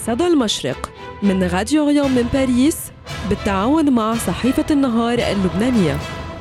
صدى المشرق من راديو أوريون من باريس بالتعاون مع صحيفة النهار اللبنانية.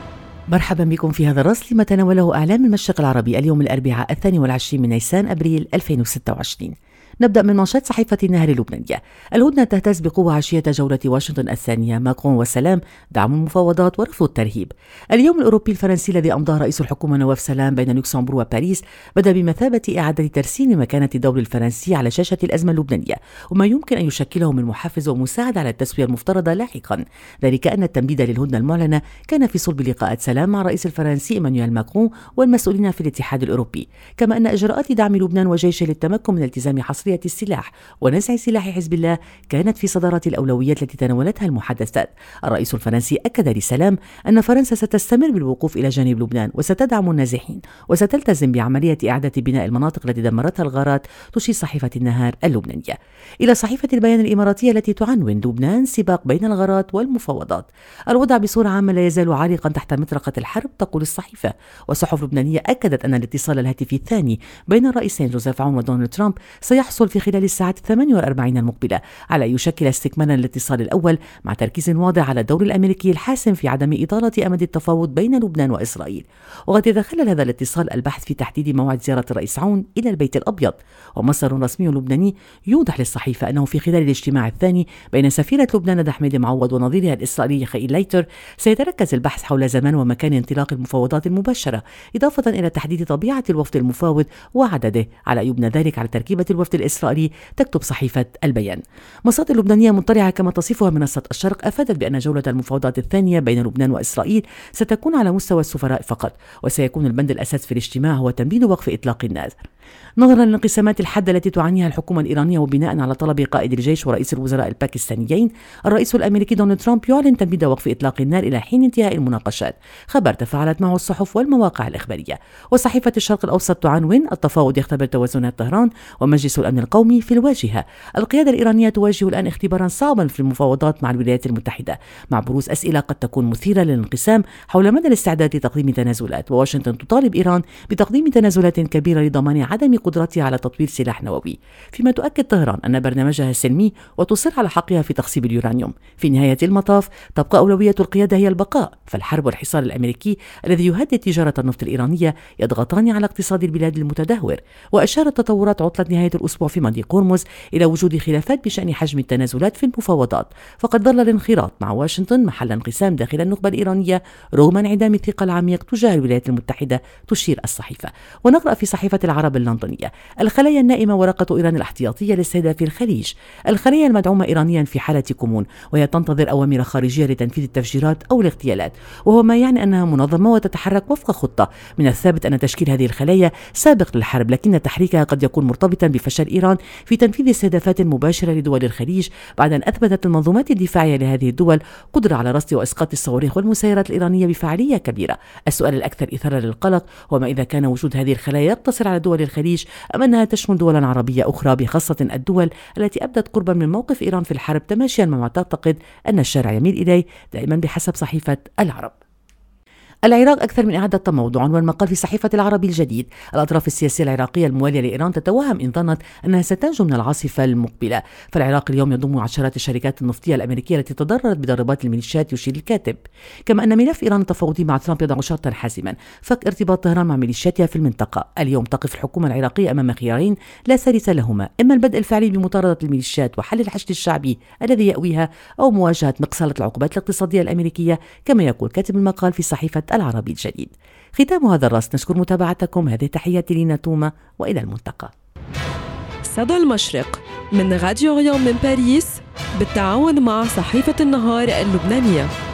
مرحبا بكم في هذا الرصد لما تناوله أعلام المشرق العربي اليوم الأربعاء 22 من نيسان أبريل 2026. نبدأ من منشط صحيفة النهار اللبنانية. الهدنة تهتز بقوة عشية جولة واشنطن الثانية، ماكرون والسلام، دعم المفاوضات ورفض الترهيب. اليوم الأوروبي الفرنسي الذي أمضاه رئيس الحكومة نواف سلام بين لوكسمبورغ وباريس بدأ بمثابة إعادة ترسيم مكانة الدور الفرنسي على شاشة الأزمة اللبنانية وما يمكن أن يشكله من محفز ومساعد على التسوية المفترضة لاحقا، ذلك أن التمديد للهدنة المعلنة كان في صلب لقاءات سلام مع الرئيس الفرنسي إيمانويل ماكرون والمسؤولين في الاتحاد الأوروبي، كما أن إجراءات دعم لبنان وجيشه للتمكن من التزام حصرية السلاح ونزع سلاح حزب الله كانت في صدارة الأولويات التي تناولتها المحادثات. الرئيس الفرنسي أكد لسلام أن فرنسا ستستمر بالوقوف إلى جانب لبنان وستدعم النازحين وستلتزم بعملية إعادة بناء المناطق التي دمرتها الغارات، تشير صحيفة النهار اللبنانية إلى صحيفة البيان الإماراتية التي تعنون لبنان سباق بين الغارات والمفاوضات. الوضع بصورة عامة لا يزال عالقا تحت مطرقة الحرب، تقول الصحيفة، وصحف لبنانية أكدت أن الاتصال الهاتفي الثاني بين الرئيسين جوزيف عون ودونالد ترامب سيحصل في خلال الساعات 48 المقبلة، على أن يشكل استكمالا للاتصال الأول مع تركيز واضح على الدور الأمريكي الحاسم في عدم إطالة أمد التفاوض بين لبنان وإسرائيل. وقد يتخلل هذا الاتصال البحث في تحديد موعد زيارة الرئيس عون إلى البيت الأبيض. ومصدر رسمي لبناني يوضح للصحيفة أنه في خلال الاجتماع الثاني بين سفيرة لبنان ندى حميدي معوض ونظيرها الإسرائيلي خائيل ليتر سيتركز البحث حول زمان ومكان انطلاق المفاوضات المباشرة، إضافة إلى تحديد طبيعة الوفد المفاوض وعدده، على أن يبنى ذلك على تركيبة الوفد الإسرائيلي، تكتب صحيفة البيان. مصادر لبنانية مطلعة كما تصفها منصة الشرق أفادت بأن جولة المفاوضات الثانية بين لبنان وإسرائيل ستكون على مستوى السفراء فقط، وسيكون البند الأساس في الاجتماع هو تمديد وقف إطلاق النار. نظرا للانقسامات الحادة التي تعانيها الحكومة الإيرانية وبناء على طلب قائد الجيش ورئيس الوزراء الباكستانيين، الرئيس الأمريكي دونالد ترامب يعلن تمديد وقف إطلاق النار إلى حين انتهاء المناقشات، خبر تفاعلت معه الصحف والمواقع الإخبارية. وصحيفة الشرق الأوسط تعنون: التفاوض يختبر توازنات طهران ومجلس الأمن القومي في الواجهة. القيادة الإيرانية تواجه الآن اختبارا صعبا في المفاوضات مع الولايات المتحدة، مع بروز أسئلة قد تكون مثيرة للانقسام حول مدى الاستعداد لتقديم تنازلات، وواشنطن تطالب إيران بتقديم تنازلات كبيرة لضمان عدم قدرتها على تطوير سلاح نووي، فيما تؤكد طهران أن برنامجها سلمي وتصر على حقها في تخصيب اليورانيوم. في نهاية المطاف تبقى أولوية القيادة هي البقاء، فالحرب والحصار الأمريكي الذي يهدد تجارة النفط الإيرانية يضغطان على اقتصاد البلاد المتدهور. وأشارت تطورات عطلة نهاية الأسبوع في مضيق هرمز إلى وجود خلافات بشأن حجم التنازلات في المفاوضات، فقد ظل الانخراط مع واشنطن محل انقسام داخل النخبة الإيرانية رغم انعدام الثقة العميق تجاه الولايات المتحدة، تشير الصحيفة. ونقرأ في صحيفة العرب اللندنية: الخلايا النائمة ورقة إيران الاحتياطية لاستهداف الخليج. الخلايا المدعومة إيرانيا في حالة كمون، وهي تنتظر أوامر خارجية لتنفيذ التفجيرات أو الاغتيالات، وهو ما يعني أنها منظمة وتتحرك وفق خطة. من الثابت أن تشكيل هذه الخلايا سابق للحرب، لكن تحريكها قد يكون مرتبطا بفشل إيران في تنفيذ استهدافات مباشرة لدول الخليج، بعد أن أثبتت المنظومات الدفاعية لهذه الدول قدرة على رصد وإسقاط الصواريخ والمسيرات الإيرانية بفاعلية كبيرة. السؤال الأكثر إثارة للقلق هو ما إذا كان وجود هذه الخلايا يقتصر على دول الخليج أم أنها تشمل دولا عربية أخرى، بخاصة الدول التي أبدت قربا من موقف إيران في الحرب، تماشيا مع ما تعتقد أن الشارع يميل إليه دائما بحسب صحيفة العرب. العراق أكثر من إعادة تموضع، والمقال في صحيفة العربي الجديد: الأطراف السياسية العراقية الموالية لإيران تتوهم إن ظنت أنها ستنجو من العاصفة المقبلة. فالعراق اليوم يضم عشرات الشركات النفطية الأمريكية التي تضررت بضربات الميليشيات، يشير الكاتب. كما أن ملف إيران التفاوضي مع ترامب يضع شرطا حاسما: فك ارتباط طهران مع ميليشياتها في المنطقة. اليوم تقف الحكومة العراقية أمام خيارين لا ثالث لهما: إما البدء الفعلي بمطاردة الميليشيات وحل الحشد الشعبي الذي يأويها، أو مواجهة مقصلة العقوبات الاقتصادية الأمريكية، كما يقول كاتب المقال في صحيفة العربي الجديد. ختام هذا الرصد، نشكر متابعتكم. هذه تحياتي لينا توما، وإلى الملتقى. صدى المشرق من راديو أوريون من باريس بالتعاون مع صحيفة النهار اللبنانية.